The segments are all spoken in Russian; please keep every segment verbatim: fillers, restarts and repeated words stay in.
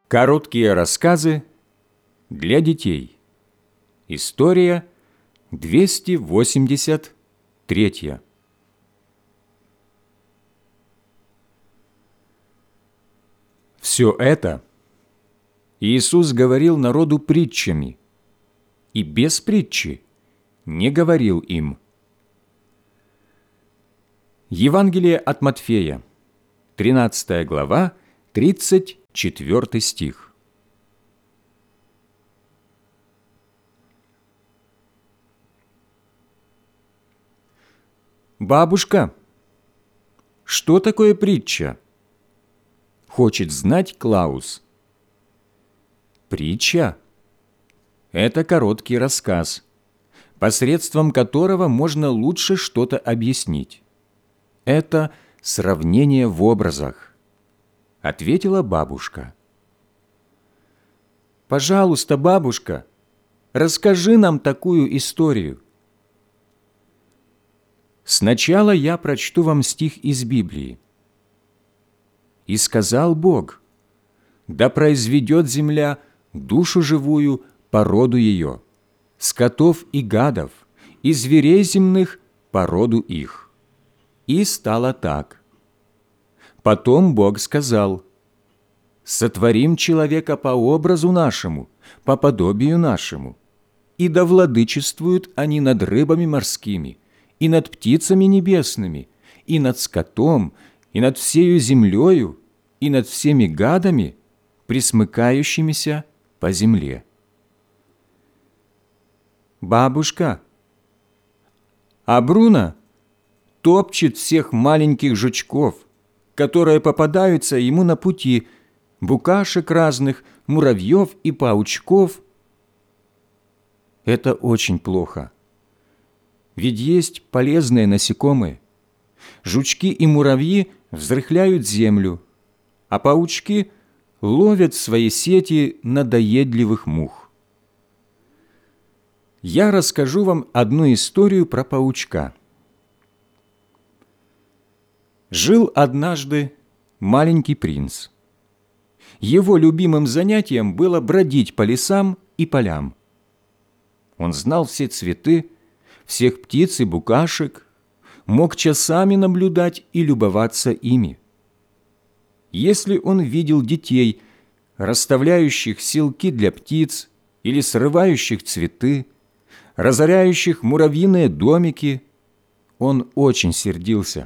Короткие рассказы для детей. История двести восемьдесят третья. Все это Иисус говорил народу притчами, и без притчи не говорил им. Евангелие от Матфея, тринадцатая глава, тридцать четвёртый стих. «Бабушка, что такое притча?» — хочет знать Клаус. Притча — это короткий рассказ, посредством которого можно лучше что-то объяснить. Это сравнение в образах, — ответила бабушка. «Пожалуйста, бабушка, расскажи нам такую историю». Сначала я прочту вам стих из Библии. «И сказал Бог, да произведет земля душу живую по роду ее, скотов и гадов, и зверей земных по роду их. И стало так. Потом Бог сказал, сотворим человека по образу нашему, по подобию нашему, и да владычествуют они над рыбами морскими, и над птицами небесными, и над скотом, и над всею землею, и над всеми гадами, пресмыкающимися по земле». «Бабушка, а Бруно топчет всех маленьких жучков, которые попадаются ему на пути, букашек разных, муравьев и паучков». Это очень плохо. Ведь есть полезные насекомые. Жучки и муравьи взрыхляют землю, а паучки ловят в свои сети надоедливых мух. Я расскажу вам одну историю про паучка. Жил однажды маленький принц. Его любимым занятием было бродить по лесам и полям. Он знал все цветы, всех птиц и букашек, мог часами наблюдать и любоваться ими. Если он видел детей, расставляющих селки для птиц или срывающих цветы, разоряющих муравьиные домики, он очень сердился.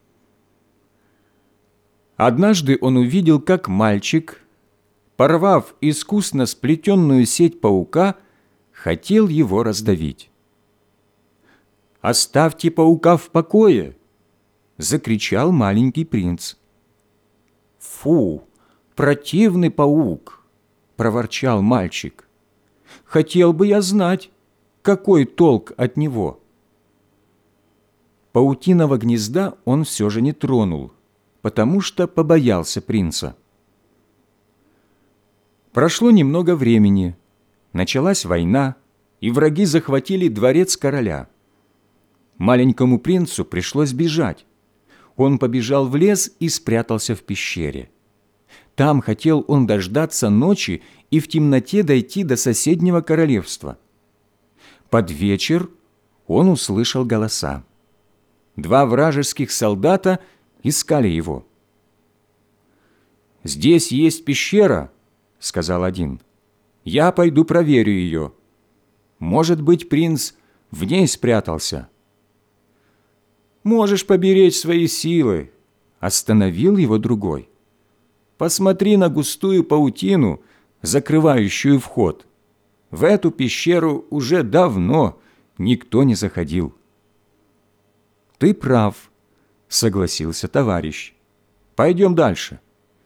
Однажды он увидел, как мальчик, порвав искусно сплетенную сеть паука, хотел его раздавить. «Оставьте паука в покое!» — закричал маленький принц. «Фу, противный паук!» — проворчал мальчик. «Хотел бы я знать, какой толк от него». Паутиного гнезда он все же не тронул, потому что побоялся принца. Прошло немного времени, началась война, и враги захватили дворец короля. Маленькому принцу пришлось бежать. Он побежал в лес и спрятался в пещере. Там хотел он дождаться ночи и в темноте дойти до соседнего королевства. Под вечер он услышал голоса. Два вражеских солдата искали его. «Здесь есть пещера», — сказал один. «Я пойду проверю ее. Может быть, принц в ней спрятался». «Можешь поберечь свои силы», — остановил его другой. «Посмотри на густую паутину, закрывающую вход. В эту пещеру уже давно никто не заходил». «Ты прав», — согласился товарищ. «Пойдем дальше».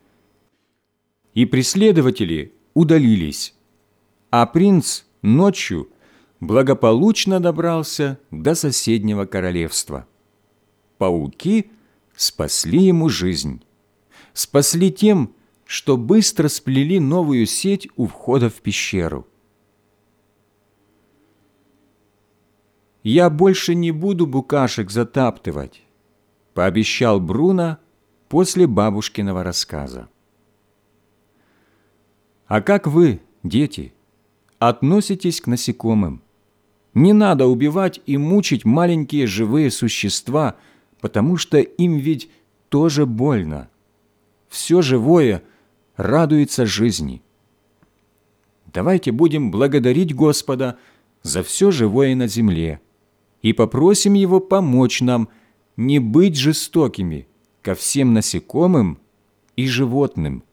И преследователи удалились, а принц ночью благополучно добрался до соседнего королевства. Пауки спасли ему жизнь. Спасли тем, что быстро сплели новую сеть у входа в пещеру. «Я больше не буду букашек затаптывать», — пообещал Бруно после бабушкиного рассказа. А как вы, дети, относитесь к насекомым? Не надо убивать и мучить маленькие живые существа, потому что им ведь тоже больно. Все живое радуется жизни. Давайте будем благодарить Господа за все живое на земле и попросим Его помочь нам не быть жестокими ко всем насекомым и животным,